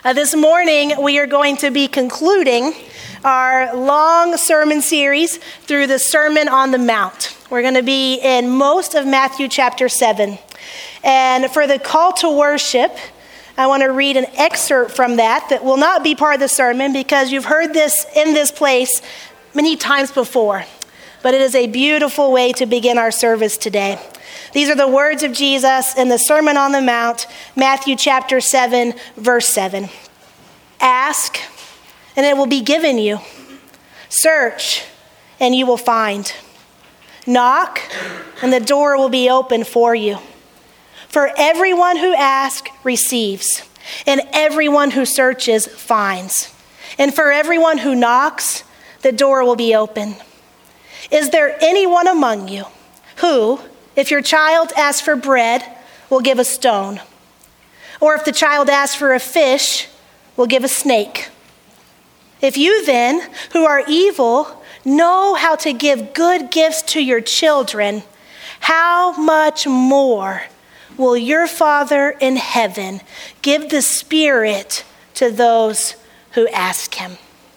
This morning, we are going to be concluding our long sermon series through the Sermon on the Mount. We're going to be in most of Matthew chapter 7. And for the call to worship, I want to read an excerpt from that will not be part of the sermon because you've heard this in this place many times before. But it is a beautiful way to begin our service today. These are the words of Jesus in the Sermon on the Mount, Matthew chapter 7, verse 7. Ask, and it will be given you. Search, and you will find. Knock, and the door will be opened for you. For everyone who asks receives, and everyone who searches finds. And for everyone who knocks, the door will be open. Is there anyone among you who, if your child asks for bread, will give a stone? Or if the child asks for a fish, will give a snake? If you then, who are evil, know how to give good gifts to your children, how much more will your Father in heaven give the Spirit to those who ask him?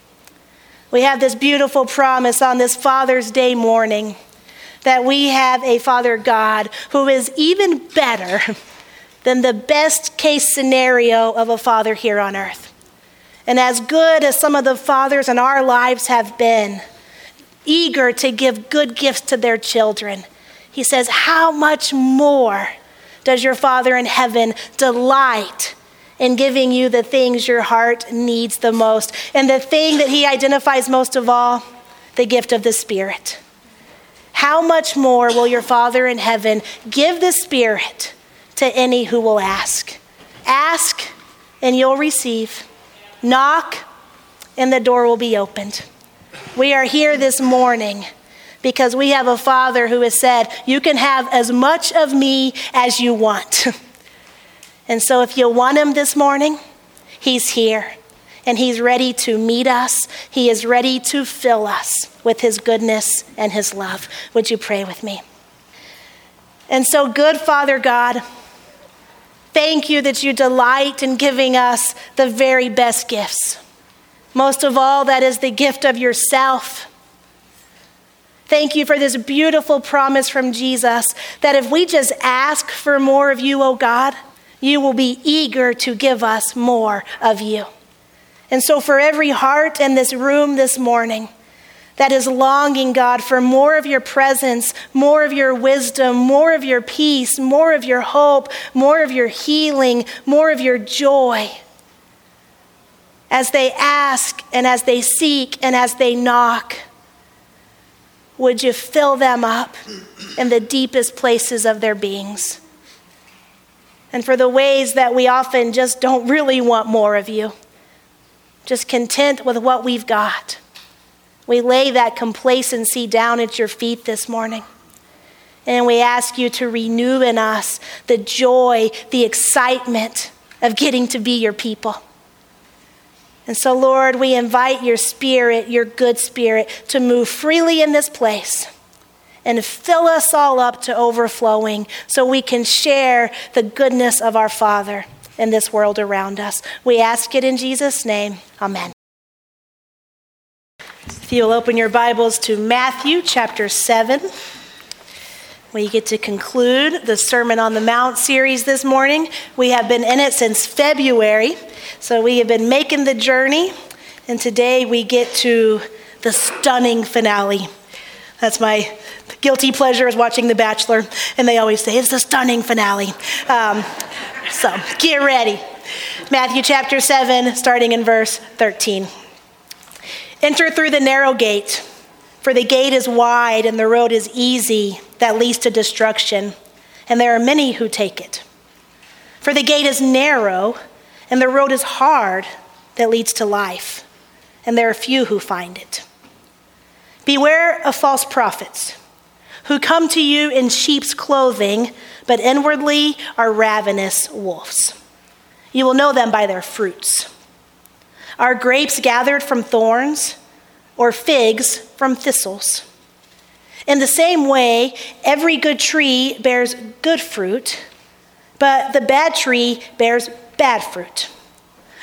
We have this beautiful promise on this Father's Day morning that we have a Father God who is even better than the best case scenario of a father here on earth. And as good as some of the fathers in our lives have been, eager to give good gifts to their children, he says, how much more does your Father in heaven delight in giving you the things your heart needs the most? And the thing that he identifies most of all, the gift of the Spirit. How much more will your Father in heaven give the Spirit to any who will ask? Ask, and you'll receive. Knock, and the door will be opened. We are here this morning because we have a Father who has said, you can have as much of me as you want. And so if you want him this morning, he's here. And he's ready to meet us. He is ready to fill us with his goodness and his love. Would you pray with me? And so, good Father God, thank you that you delight in giving us the very best gifts. Most of all, that is the gift of yourself. Thank you for this beautiful promise from Jesus that if we just ask for more of you, oh God, you will be eager to give us more of you. And so for every heart in this room this morning that is longing, God, for more of your presence, more of your wisdom, more of your peace, more of your hope, more of your healing, more of your joy, as they ask and as they seek and as they knock, would you fill them up in the deepest places of their beings? And for the ways that we often just don't really want more of you, just content with what we've got, we lay that complacency down at your feet this morning. And we ask you to renew in us the joy, the excitement of getting to be your people. And so, Lord, we invite your Spirit, your good Spirit, to move freely in this place and fill us all up to overflowing so we can share the goodness of our Father in this world around us. We ask it in Jesus' name. Amen. If you'll open your Bibles to Matthew chapter 7, we get to conclude the Sermon on the Mount series this morning. We have been in it since February, so we have been making the journey, and today we get to the stunning finale. That's my guilty pleasure is watching The Bachelor, and they always say, it's a stunning finale. So get ready. Matthew chapter 7, starting in verse 13. Enter through the narrow gate, for the gate is wide and the road is easy that leads to destruction, and there are many who take it. For the gate is narrow and the road is hard that leads to life, and there are few who find it. Beware of false prophets who come to you in sheep's clothing, but inwardly are ravenous wolves. You will know them by their fruits. Are grapes gathered from thorns, or figs from thistles? In the same way, every good tree bears good fruit, but the bad tree bears bad fruit.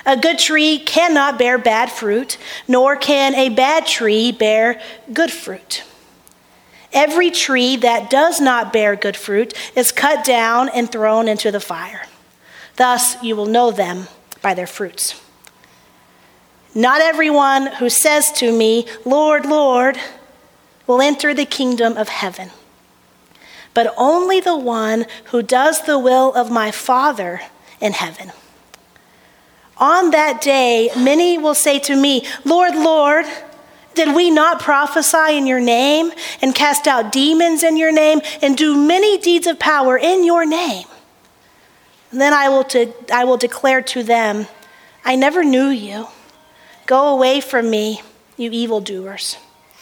A good tree cannot bear bad fruit, nor can a bad tree bear good fruit. Every tree that does not bear good fruit is cut down and thrown into the fire. Thus you will know them by their fruits. Not everyone who says to me, 'Lord, Lord,' will enter the kingdom of heaven, but only the one who does the will of my Father in heaven. On that day, many will say to me, 'Lord, Lord, did we not prophesy in your name and cast out demons in your name and do many deeds of power in your name?' And then I will declare to them, 'I never knew you. Go away from me, you evildoers.'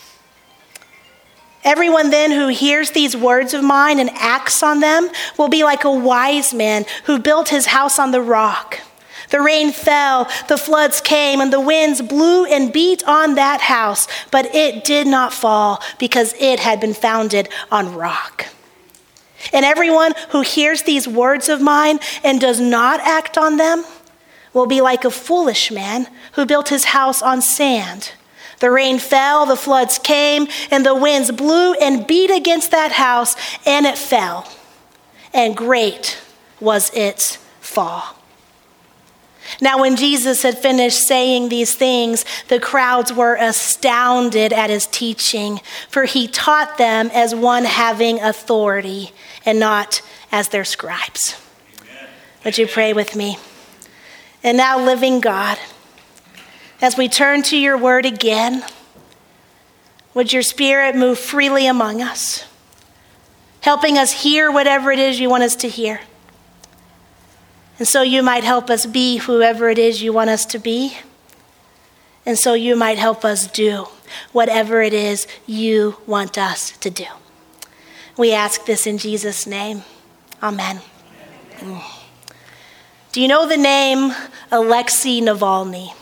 Everyone then who hears these words of mine and acts on them will be like a wise man who built his house on the rock. The rain fell, the floods came, and the winds blew and beat on that house, but it did not fall because it had been founded on rock. And everyone who hears these words of mine and does not act on them will be like a foolish man who built his house on sand. The rain fell, the floods came, and the winds blew and beat against that house, and it fell. And great was its fall." Now, when Jesus had finished saying these things, the crowds were astounded at his teaching, for he taught them as one having authority and not as their scribes. Amen. Would you pray with me? And now, living God, as we turn to your word again, would your Spirit move freely among us, helping us hear whatever it is you want us to hear? And so you might help us be whoever it is you want us to be. And so you might help us do whatever it is you want us to do. We ask this in Jesus' name. Amen. Do you know the name Alexei Navalny?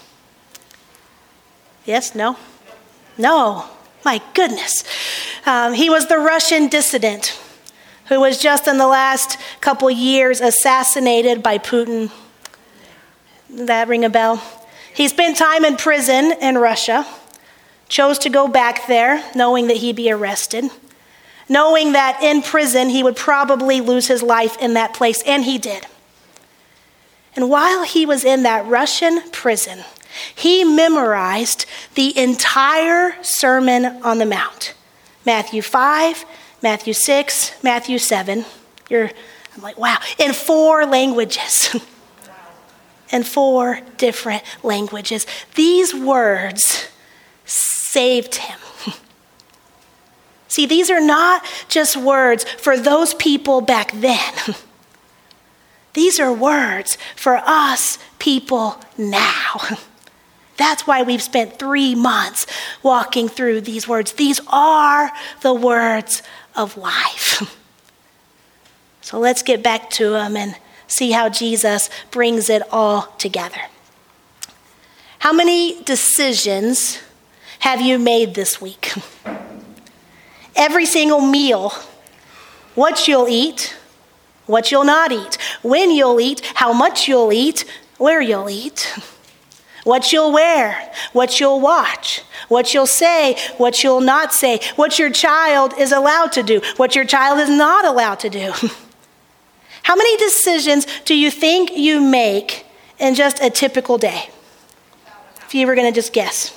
Yes? No? No. My goodness. He was the Russian dissident who was just in the last couple years assassinated by Putin. Does that ring a bell? He spent time in prison in Russia, chose to go back there knowing that he'd be arrested, knowing that in prison he would probably lose his life in that place, and he did. And while he was in that Russian prison, he memorized the entire Sermon on the Mount. Matthew 5, Matthew 6, Matthew 7. I'm like, wow. In 4 languages. In 4 different languages. These words saved him. See, these are not just words for those people back then. These are words for us people now. That's why we've spent 3 months walking through these words. These are the words of life. So let's get back to them and see how Jesus brings it all together. How many decisions have you made this week? Every single meal, what you'll eat, what you'll not eat, when you'll eat, how much you'll eat, where you'll eat, what you'll wear, what you'll watch, what you'll say, what you'll not say, what your child is allowed to do, what your child is not allowed to do. How many decisions do you think you make in just a typical day? If you were going to just guess.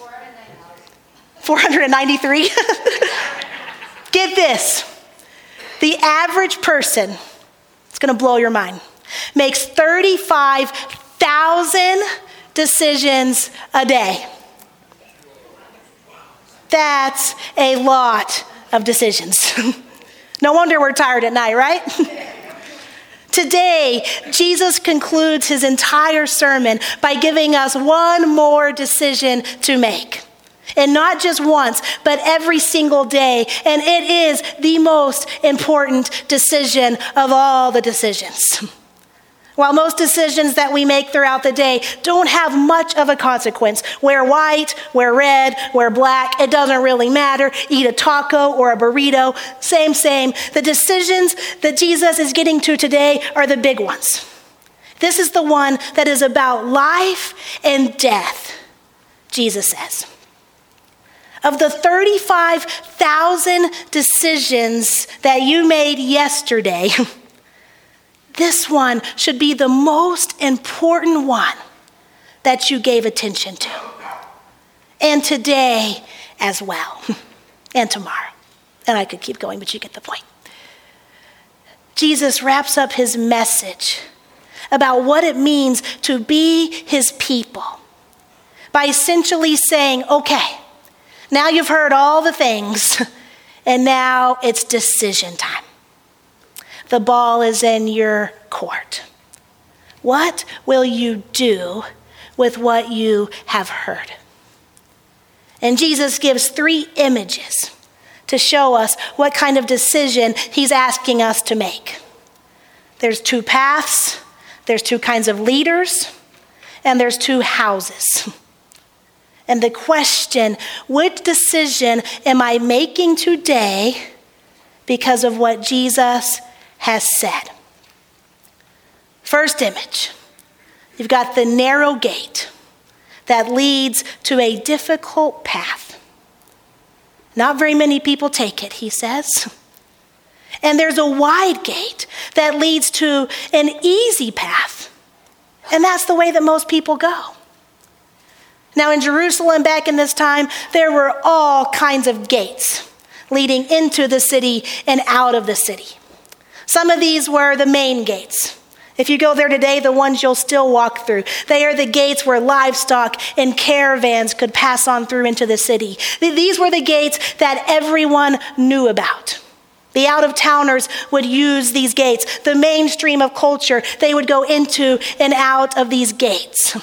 493? Get this. The average person, it's going to blow your mind, makes 35,000 decisions a day. That's a lot of decisions. No wonder we're tired at night, right? Today, Jesus concludes his entire sermon by giving us one more decision to make. And not just once, but every single day. And it is the most important decision of all the decisions. While most decisions that we make throughout the day don't have much of a consequence. Wear white, wear red, wear black, it doesn't really matter. Eat a taco or a burrito, same. The decisions that Jesus is getting to today are the big ones. This is the one that is about life and death, Jesus says. Of the 35,000 decisions that you made yesterday, this one should be the most important one that you gave attention to. And today as well, and tomorrow. And I could keep going, but you get the point. Jesus wraps up his message about what it means to be his people by essentially saying, okay, now you've heard all the things, and now it's decision time. The ball is in your court. What will you do with what you have heard? And Jesus gives 3 images to show us what kind of decision he's asking us to make. There's 2 paths, there's 2 kinds of leaders, and there's 2 houses. And the question, which decision am I making today because of what Jesus has said? First image, you've got the narrow gate that leads to a difficult path. Not very many people take it, he says. And there's a wide gate that leads to an easy path. And that's the way that most people go. Now in Jerusalem back in this time, there were all kinds of gates leading into the city and out of the city. Some of these were the main gates. If you go there today, the ones you'll still walk through. They are the gates where livestock and caravans could pass on through into the city. These were the gates that everyone knew about. The out-of-towners would use these gates. The mainstream of culture, they would go into and out of these gates.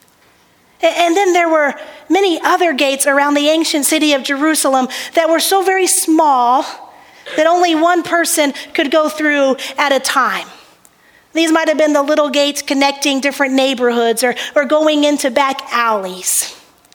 And then there were many other gates around the ancient city of Jerusalem that were so very small that only one person could go through at a time. These might have been the little gates connecting different neighborhoods or going into back alleys.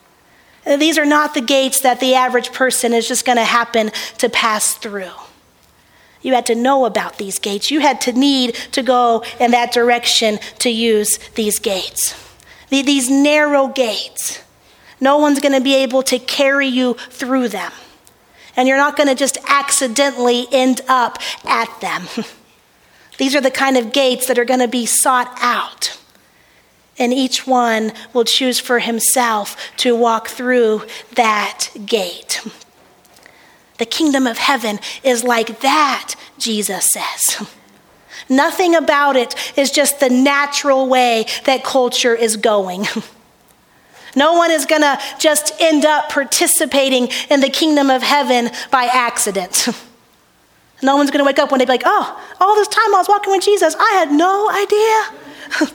These are not the gates that the average person is just going to happen to pass through. You had to know about these gates. You had to need to go in that direction to use these gates. These narrow gates. No one's going to be able to carry you through them. And you're not going to just accidentally end up at them. These are the kind of gates that are going to be sought out. And each one will choose for himself to walk through that gate. The kingdom of heaven is like that, Jesus says. Nothing about it is just the natural way that culture is going. No one is going to just end up participating in the kingdom of heaven by accident. No one's going to wake up one day and be like, oh, all this time I was walking with Jesus, I had no idea.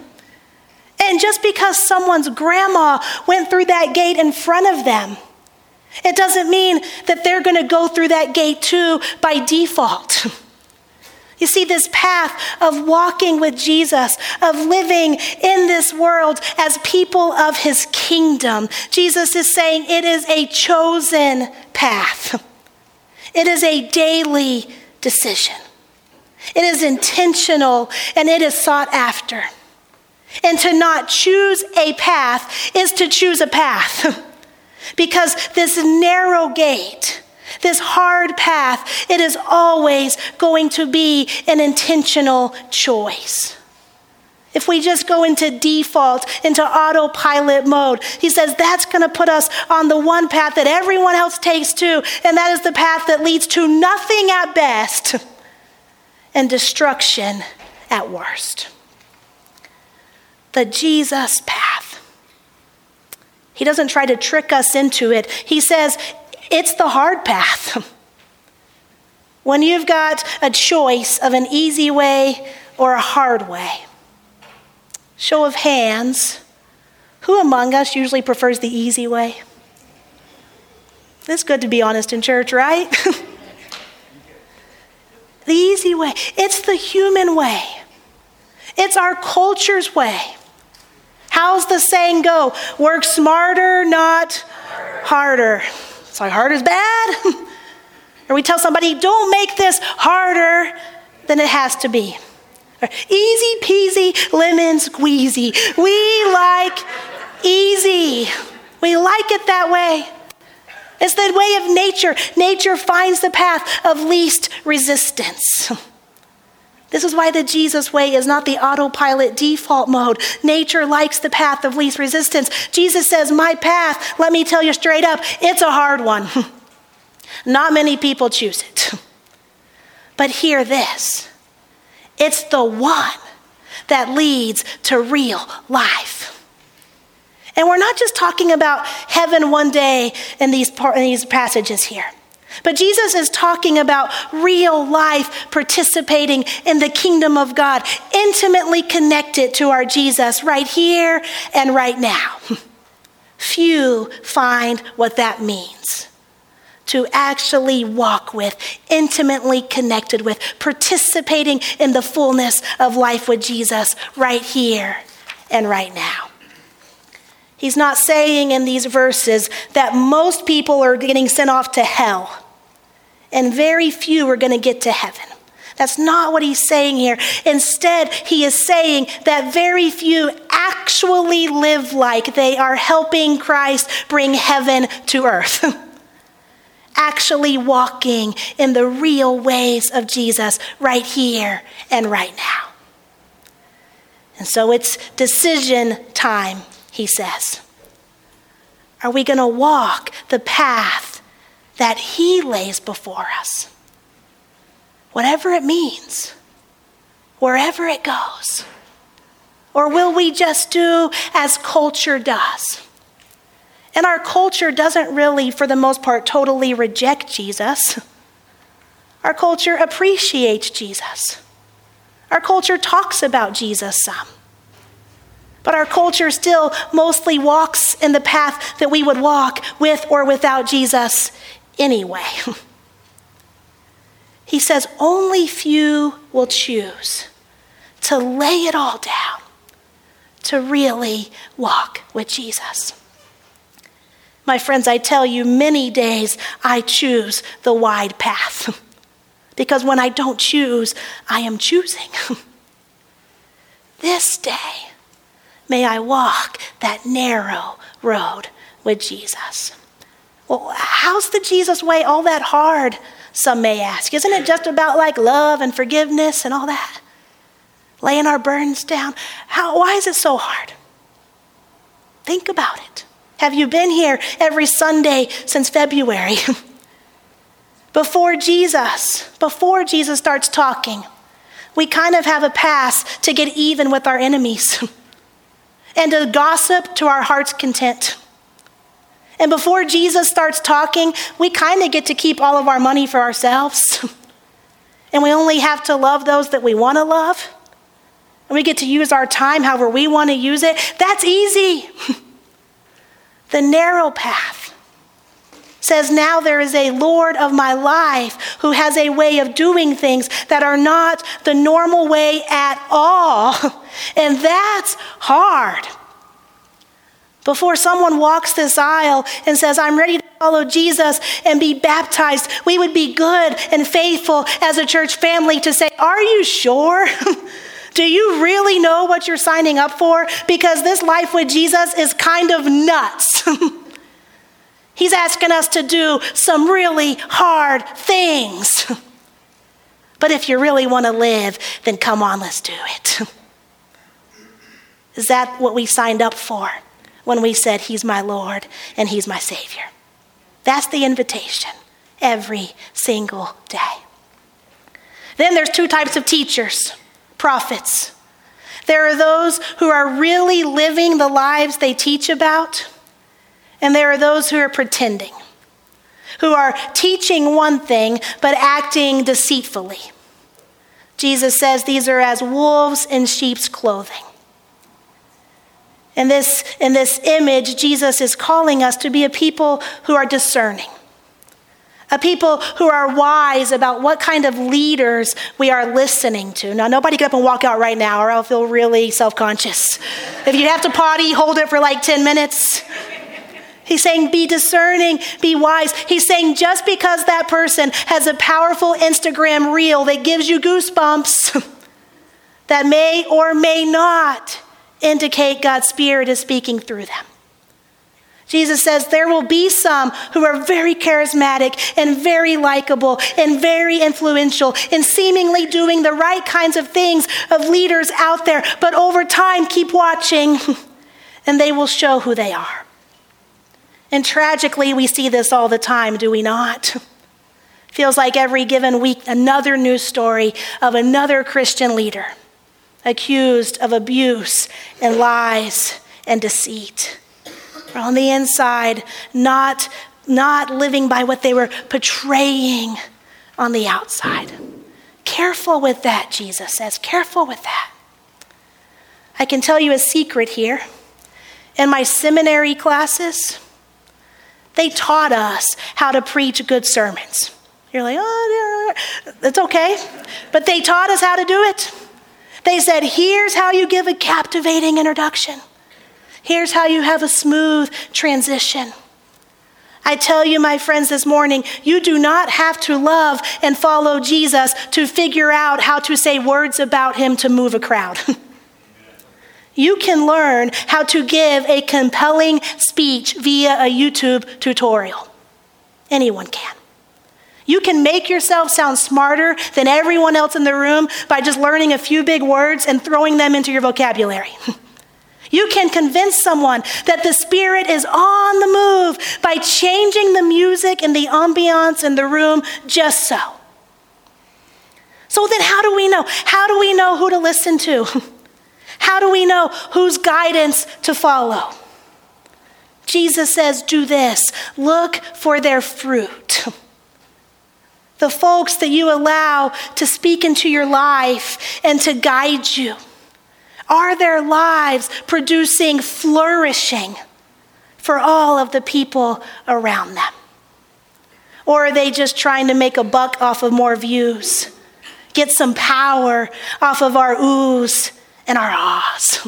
And just because someone's grandma went through that gate in front of them, it doesn't mean that they're going to go through that gate too by default. You see, this path of walking with Jesus, of living in this world as people of his kingdom, Jesus is saying it is a chosen path. It is a daily decision. It is intentional and it is sought after. And to not choose a path is to choose a path. Because this narrow gate, this hard path, it is always going to be an intentional choice. If we just go into default, into autopilot mode, he says that's going to put us on the one path that everyone else takes to, and that is the path that leads to nothing at best and destruction at worst. The Jesus path. He doesn't try to trick us into it. He says it's the hard path. When you've got a choice of an easy way or a hard way. Show of hands, who among us usually prefers the easy way? It's good to be honest in church, right? The easy way. It's the human way. It's our culture's way. How's the saying go? Work smarter, not harder. It's like hard is bad. Or we tell somebody, don't make this harder than it has to be. Easy peasy, lemon squeezy. We like easy. We like it that way. It's the way of nature. Nature finds the path of least resistance. This is why the Jesus way is not the autopilot default mode. Nature likes the path of least resistance. Jesus says, my path, let me tell you straight up, it's a hard one. Not many people choose it. But hear this. It's the one that leads to real life. And we're not just talking about heaven one day in these passages here. But Jesus is talking about real life participating in the kingdom of God, intimately connected to our Jesus right here and right now. Few find what that means. To actually walk with, intimately connected with, participating in the fullness of life with Jesus right here and right now. He's not saying in these verses that most people are getting sent off to hell and very few are going to get to heaven. That's not what he's saying here. Instead, he is saying that very few actually live like they are helping Christ bring heaven to earth. Actually walking in the real ways of Jesus right here and right now. And so it's decision time, he says. Are we going to walk the path that he lays before us? Whatever it means, wherever it goes. Or will we just do as culture does? And our culture doesn't really, for the most part, totally reject Jesus. Our culture appreciates Jesus. Our culture talks about Jesus some. But our culture still mostly walks in the path that we would walk with or without Jesus anyway. He says only few will choose to lay it all down, to really walk with Jesus. My friends, I tell you, many days I choose the wide path. Because when I don't choose, I am choosing. This day, may I walk that narrow road with Jesus. Well, how's the Jesus way all that hard, some may ask? Isn't it just about like love and forgiveness and all that? Laying our burdens down? Why is it so hard? Think about it. Have you been here every Sunday since February? Before Jesus starts talking, we kind of have a pass to get even with our enemies and to gossip to our heart's content. And before Jesus starts talking, we kind of get to keep all of our money for ourselves. And we only have to love those that we want to love. And we get to use our time however we want to use it. That's easy. The narrow path says, now there is a Lord of my life who has a way of doing things that are not the normal way at all. And that's hard. Before someone walks this aisle and says, I'm ready to follow Jesus and be baptized, we would be good and faithful as a church family to say, are you sure? Do you really know what you're signing up for? Because this life with Jesus is kind of nuts. He's asking us to do some really hard things. But if you really want to live, then come on, let's do it. Is that what we signed up for when we said he's my Lord and he's my Savior? That's the invitation every single day. Then there's two types of teachers. Prophets. There are those who are really living the lives they teach about, and there are those who are pretending, who are teaching one thing but acting deceitfully. Jesus says these are as wolves in sheep's clothing. In this image, Jesus is calling us to be a people who are discerning. A people who are wise about what kind of leaders we are listening to. Now, nobody get up and walk out right now or I'll feel really self-conscious. If you have to potty, hold it for like 10 minutes. He's saying be discerning, be wise. He's saying just because that person has a powerful Instagram reel that gives you goosebumps that may or may not indicate God's Spirit is speaking through them. Jesus says there will be some who are very charismatic and very likable and very influential and seemingly doing the right kinds of things of leaders out there. But over time, keep watching and they will show who they are. And tragically, we see this all the time, do we not? Feels like every given week, another news story of another Christian leader accused of abuse and lies and deceit. On the inside, not living by what they were portraying on the outside. Careful with that, Jesus says. Careful with that. I can tell you a secret here. In my seminary classes, they taught us how to preach good sermons. You're like, oh, that's okay. But they taught us how to do it. They said, here's how you give a captivating introduction. Here's how you have a smooth transition. I tell you, my friends, this morning, you do not have to love and follow Jesus to figure out how to say words about him to move a crowd. You can learn how to give a compelling speech via a YouTube tutorial. Anyone can. You can make yourself sound smarter than everyone else in the room by just learning a few big words and throwing them into your vocabulary. You can convince someone that the Spirit is on the move by changing the music and the ambiance in the room just so. So then how do we know? How do we know who to listen to? How do we know whose guidance to follow? Jesus says, do this. Look for their fruit. The folks that you allow to speak into your life and to guide you. Are their lives producing flourishing for all of the people around them? Or are they just trying to make a buck off of more views? Get some power off of our oohs and our ahs?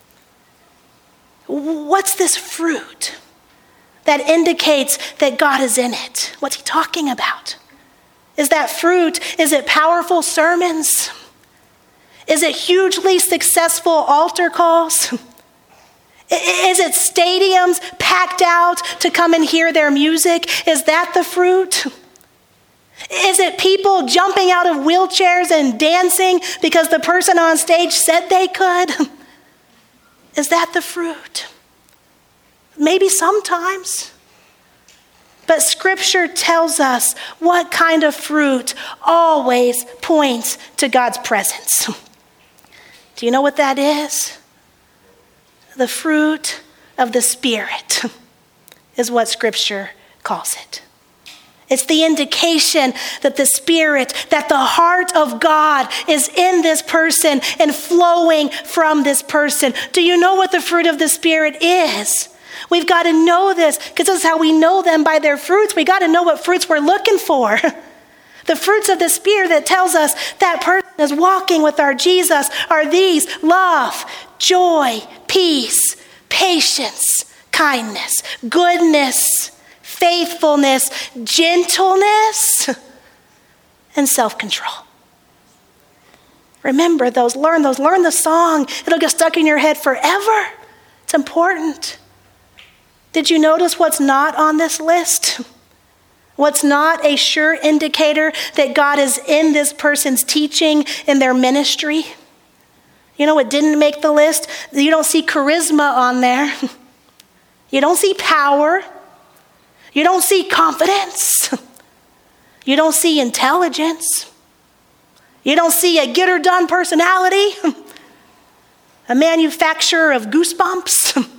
What's this fruit that indicates that God is in it? What's he talking about? Is that fruit, is it powerful sermons? Is it hugely successful altar calls? Is it stadiums packed out to come and hear their music? Is that the fruit? Is it people jumping out of wheelchairs and dancing because the person on stage said they could? Is that the fruit? Maybe sometimes. But Scripture tells us what kind of fruit always points to God's presence. Do you know what that is? The fruit of the Spirit is what Scripture calls it. It's the indication that the Spirit, that the heart of God is in this person and flowing from this person. Do you know what the fruit of the Spirit is? We've got to know this because this is how we know them, by their fruits. We got to know what fruits we're looking for. The fruits of the Spirit that tells us that person is walking with our Jesus are these: love, joy, peace, patience, kindness, goodness, faithfulness, gentleness, and self-control. Remember those, learn the song. It'll get stuck in your head forever. It's important. Did you notice what's not on this list? What's not a sure indicator that God is in this person's teaching, in their ministry? You know what didn't make the list? You don't see charisma on there. You don't see power. You don't see confidence. You don't see intelligence. You don't see a get-her-done personality. A manufacturer of goosebumps.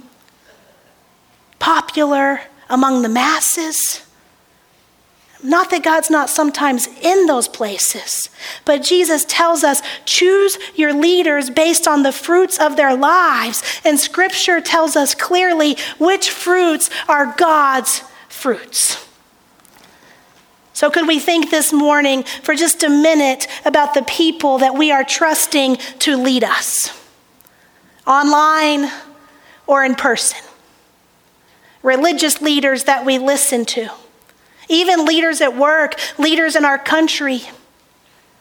Popular among the masses. Not that God's not sometimes in those places, but Jesus tells us, choose your leaders based on the fruits of their lives. And Scripture tells us clearly which fruits are God's fruits. So could we think this morning for just a minute about the people that we are trusting to lead us, online or in person? Religious leaders that we listen to. Even leaders at work, leaders in our country.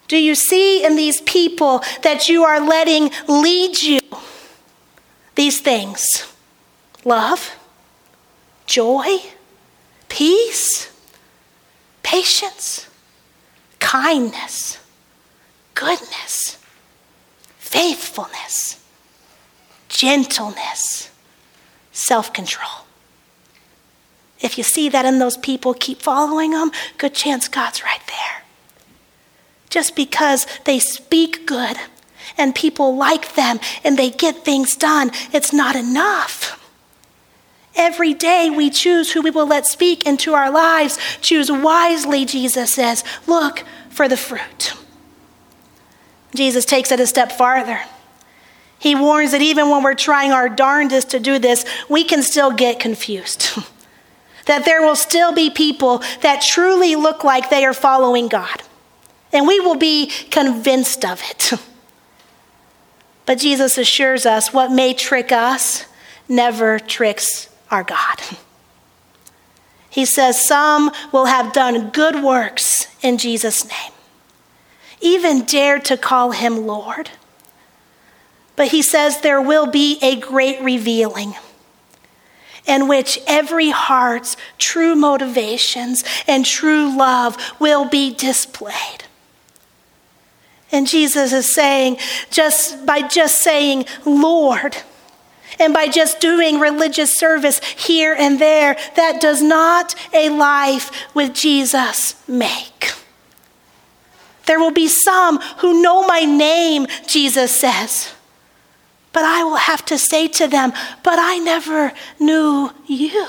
Do you see in these people that you are letting lead you these things? Love, joy, peace, patience, kindness, goodness, faithfulness, gentleness, self-control. If you see that in those people, keep following them. Good chance God's right there. Just because they speak good and people like them and they get things done, it's not enough. Every day we choose who we will let speak into our lives. Choose wisely, Jesus says. Look for the fruit. Jesus takes it a step farther. He warns that even when we're trying our darndest to do this, we can still get confused. That there will still be people that truly look like they are following God. And we will be convinced of it. But Jesus assures us what may trick us never tricks our God. He says some will have done good works in Jesus' name, even dared to call him Lord. But he says there will be a great revealing in which every heart's true motivations and true love will be displayed. And Jesus is saying, by just saying Lord, and by just doing religious service here and there, that does not a life with Jesus make. There will be some who know my name, Jesus says. But I will have to say to them, but I never knew you.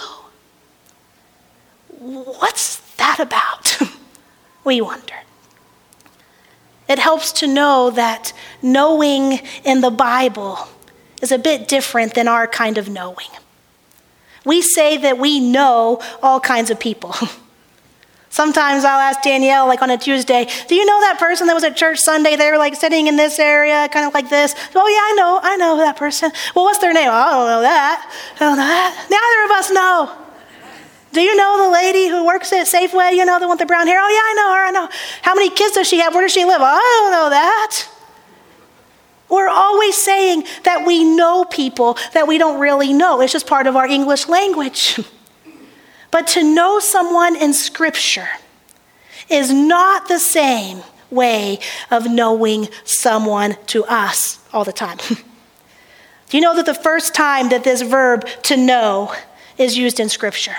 What's that about? We wonder. It helps to know that knowing in the Bible is a bit different than our kind of knowing. We say that we know all kinds of people. Sometimes I'll ask Danielle, like on a Tuesday, do you know that person that was at church Sunday? They were like sitting in this area, kind of like this. Oh yeah, I know that person. Well, what's their name? Oh, I don't know that. I don't know that. Neither of us know. Do you know the lady who works at Safeway? You know, the one with the brown hair? Oh yeah, I know her, I know. How many kids does she have? Where does she live? Oh, I don't know that. We're always saying that we know people that we don't really know. It's just part of our English language. But to know someone in Scripture is not the same way of knowing someone to us all the time. Do you know that the first time that this verb to know is used in Scripture?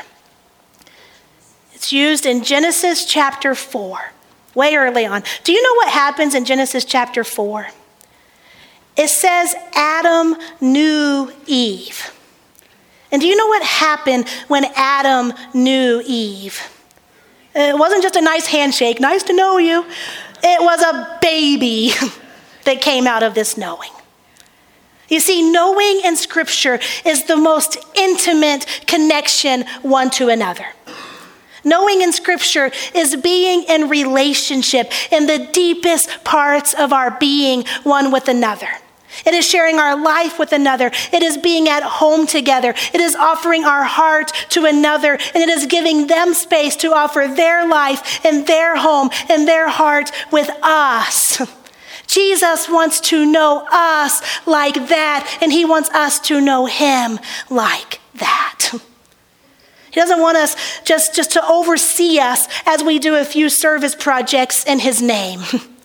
It's used in Genesis chapter 4, way early on. Do you know what happens in Genesis chapter 4? It says Adam knew Eve. And do you know what happened when Adam knew Eve? It wasn't just a nice handshake, nice to know you. It was a baby that came out of this knowing. You see, knowing in Scripture is the most intimate connection one to another. Knowing in Scripture is being in relationship in the deepest parts of our being one with another. It is sharing our life with another. It is being at home together. It is offering our heart to another, and it is giving them space to offer their life and their home and their heart with us. Jesus wants to know us like that, and he wants us to know him like that. He doesn't want us just to oversee us as we do a few service projects in his name.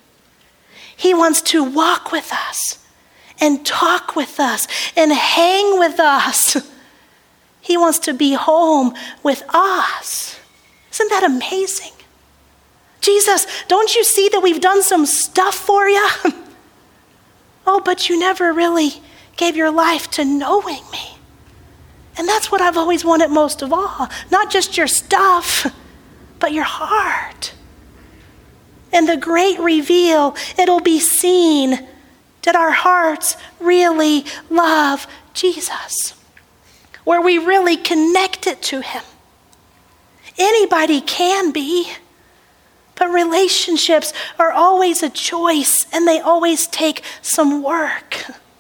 He wants to walk with us and talk with us and hang with us. He wants to be home with us. Isn't that amazing? Jesus, don't you see that we've done some stuff for you? Oh, but you never really gave your life to knowing me. And that's what I've always wanted most of all. Not just your stuff, but your heart. And the great reveal, it'll be seen that our hearts really love Jesus, where we really connected to him. Anybody can be, but relationships are always a choice and they always take some work.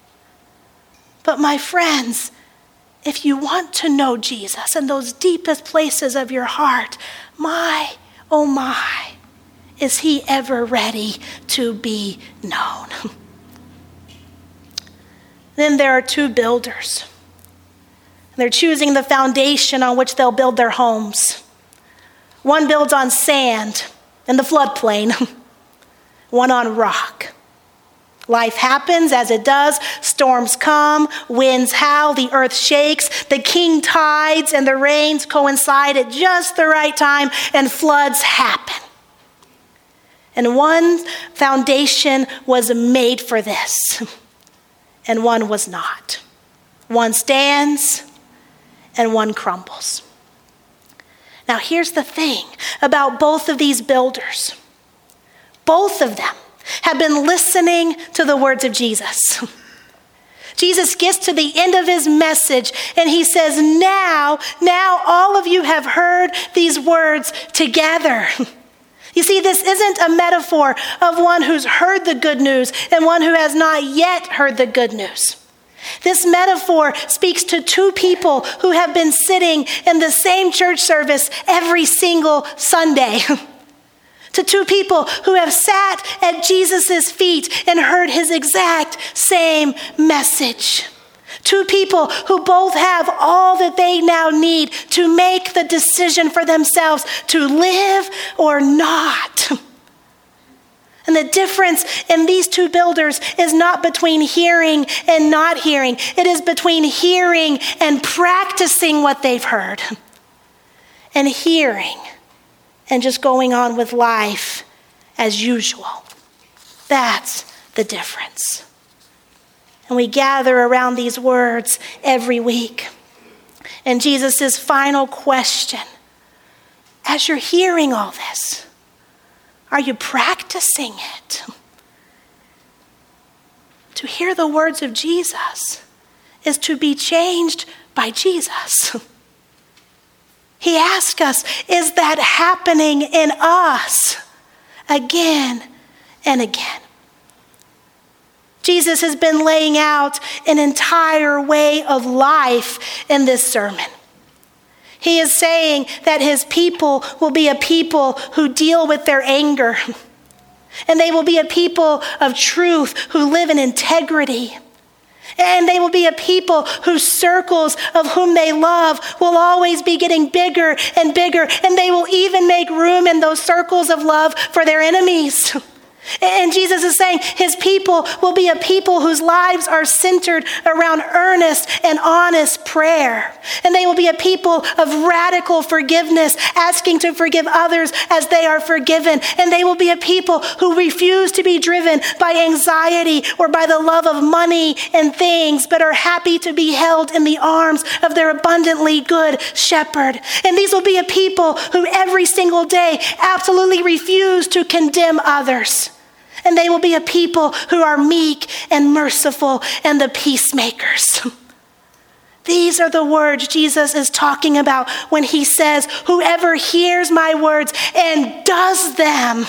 But my friends, if you want to know Jesus in those deepest places of your heart, my, oh my, is he ever ready to be known? Then there are two builders. They're choosing the foundation on which they'll build their homes. One builds on sand in the floodplain, one on rock. Life happens as it does. Storms come, winds howl, the earth shakes, the king tides and the rains coincide at just the right time, and floods happen. And one foundation was made for this, and one was not. One stands, and one crumbles. Now here's the thing about both of these builders. Both of them have been listening to the words of Jesus. Jesus gets to the end of his message and he says, now all of you have heard these words together. You see, this isn't a metaphor of one who's heard the good news and one who has not yet heard the good news. This metaphor speaks to two people who have been sitting in the same church service every single Sunday. To two people who have sat at Jesus' feet and heard his exact same message. Two people who both have all that they now need to make the decision for themselves to live or not. And the difference in these two builders is not between hearing and not hearing. It is between hearing and practicing what they've heard. And hearing and just going on with life as usual. That's the difference. And we gather around these words every week. And Jesus' final question, as you're hearing all this, are you practicing it? To hear the words of Jesus is to be changed by Jesus. He asks us, is that happening in us again and again? Jesus has been laying out an entire way of life in this sermon. He is saying that his people will be a people who deal with their anger. And they will be a people of truth who live in integrity. And they will be a people whose circles of whom they love will always be getting bigger and bigger. And they will even make room in those circles of love for their enemies. And Jesus is saying his people will be a people whose lives are centered around earnest and honest prayer. And they will be a people of radical forgiveness, asking to forgive others as they are forgiven. And they will be a people who refuse to be driven by anxiety or by the love of money and things, but are happy to be held in the arms of their abundantly good shepherd. And these will be a people who every single day absolutely refuse to condemn others. And they will be a people who are meek and merciful and the peacemakers. These are the words Jesus is talking about when he says, whoever hears my words and does them.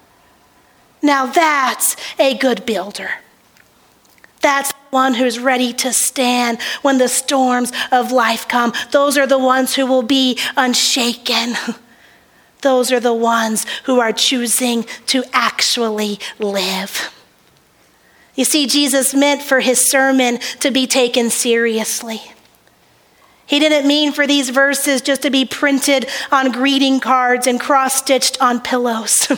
Now that's a good builder. That's one who's ready to stand when the storms of life come. Those are the ones who will be unshaken. Those are the ones who are choosing to actually live. You see, Jesus meant for his sermon to be taken seriously. He didn't mean for these verses just to be printed on greeting cards and cross-stitched on pillows.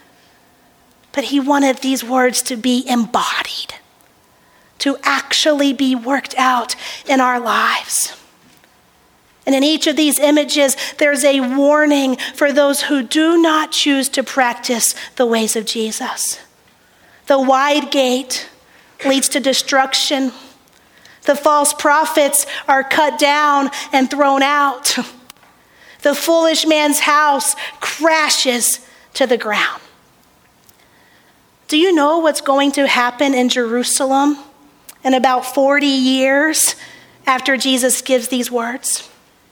But he wanted these words to be embodied, to actually be worked out in our lives. And in each of these images, there's a warning for those who do not choose to practice the ways of Jesus. The wide gate leads to destruction. The false prophets are cut down and thrown out. The foolish man's house crashes to the ground. Do you know what's going to happen in Jerusalem in about 40 years after Jesus gives these words?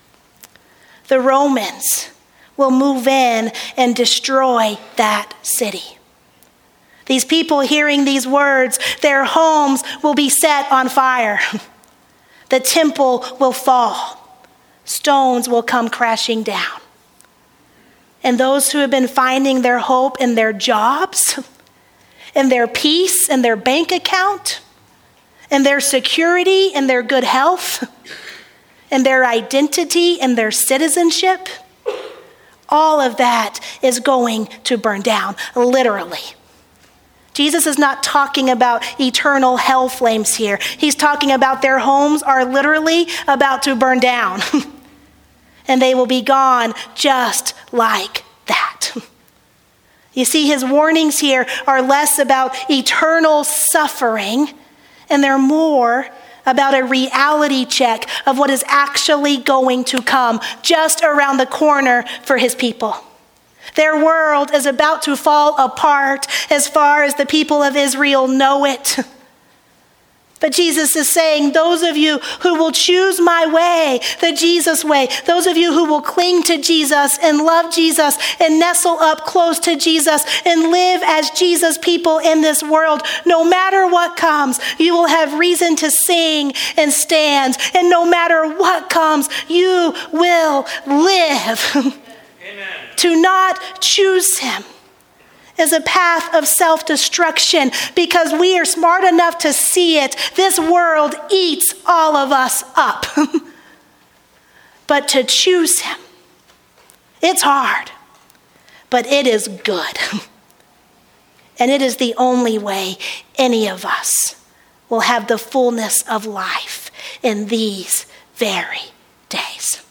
The Romans will move in and destroy that city. These people hearing these words, their homes will be set on fire. The temple will fall. Stones will come crashing down. and those who have been finding their hope in their jobs, in their peace, in their bank account, in their security, in their good health, in their identity, in their citizenship, all of that is going to burn down, literally. Jesus is not talking about eternal hell flames here. He's talking about their homes are literally about to burn down. And they will be gone just like that. You see, his warnings here are less about eternal suffering, and they're more about a reality check of what is actually going to come just around the corner for his people. Their world is about to fall apart as far as the people of Israel know it. But Jesus is saying, those of you who will choose my way, the Jesus way, those of you who will cling to Jesus and love Jesus and nestle up close to Jesus and live as Jesus people in this world, no matter what comes, you will have reason to sing and stand. And no matter what comes, you will live. Amen. To not choose him is a path of self-destruction because we are smart enough to see it. This world eats all of us up. But to choose him, it's hard, but it is good. And it is the only way any of us will have the fullness of life in these very days.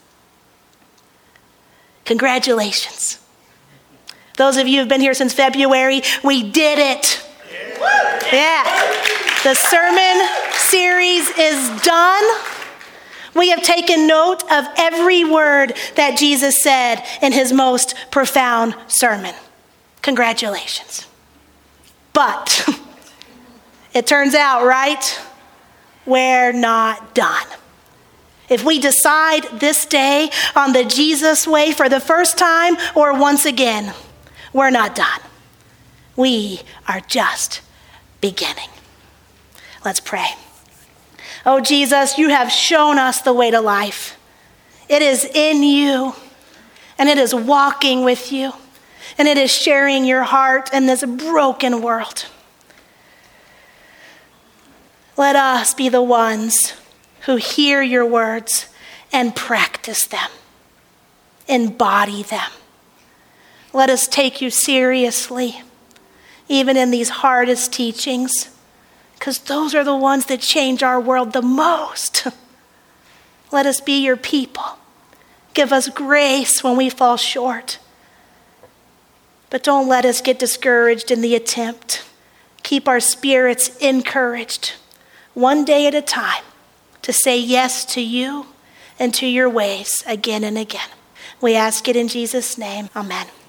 Congratulations. Those of you who have been here since February, we did it. Yeah. The sermon series is done. We have taken note of every word that Jesus said in his most profound sermon. Congratulations. But it turns out, right, we're not done. If we decide this day on the Jesus way for the first time or once again, we're not done. We are just beginning. Let's pray. Oh, Jesus, you have shown us the way to life. It is in you, and it is walking with you, and it is sharing your heart in this broken world. Let us be the ones who hear your words and practice them, embody them. Let us take you seriously, even in these hardest teachings, because those are the ones that change our world the most. Let us be your people. Give us grace when we fall short. But don't let us get discouraged in the attempt. Keep our spirits encouraged, one day at a time, to say yes to you and to your ways again and again. We ask it in Jesus' name. Amen.